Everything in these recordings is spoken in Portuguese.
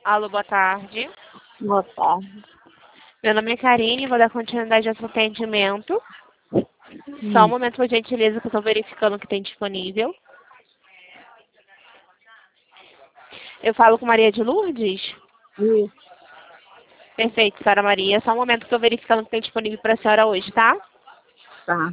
Alô, boa tarde. Boa tarde. Meu nome é Karine, vou dar continuidade ao seu atendimento. Só um momento, por gentileza, que eu estou verificando o que tem disponível. Eu falo com Maria de Lourdes? Isso, Perfeito, senhora Maria. Só um momento que eu estou verificando o que tem disponível para a senhora hoje, tá? tá.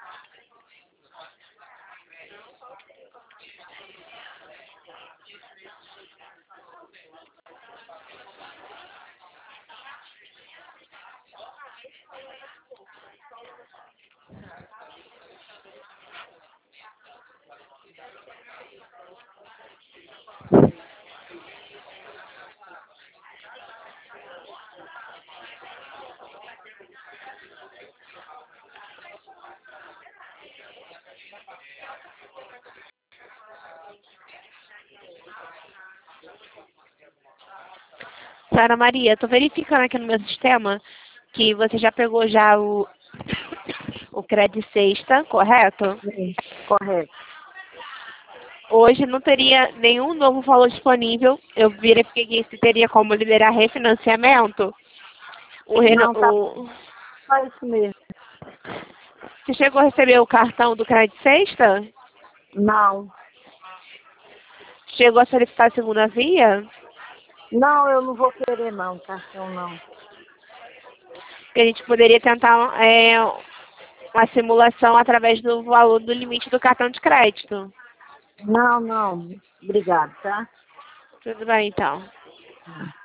Senhora Maria, estou verificando aqui no meu sistema que você já pegou já o crédito sexta, correto? Sim, correto. Hoje não teria nenhum novo valor disponível. Eu verifiquei se teria como liberar refinanciamento. Não, tá O... só isso mesmo. Você chegou a receber o cartão do crédito sexta? Não. Chegou a solicitar a segunda via? Não, eu não vou querer não, cartão não. Que a gente poderia tentar uma simulação através do valor do limite do cartão de crédito. Não, não. Obrigado, tá? Tudo bem, então.